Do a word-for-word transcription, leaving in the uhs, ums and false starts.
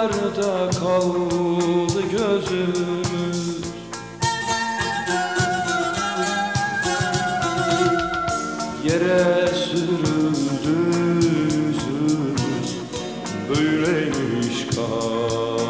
Dağlarda kaldı gözümüz. Yere sürüldü yüzümüz, böyleymiş kader.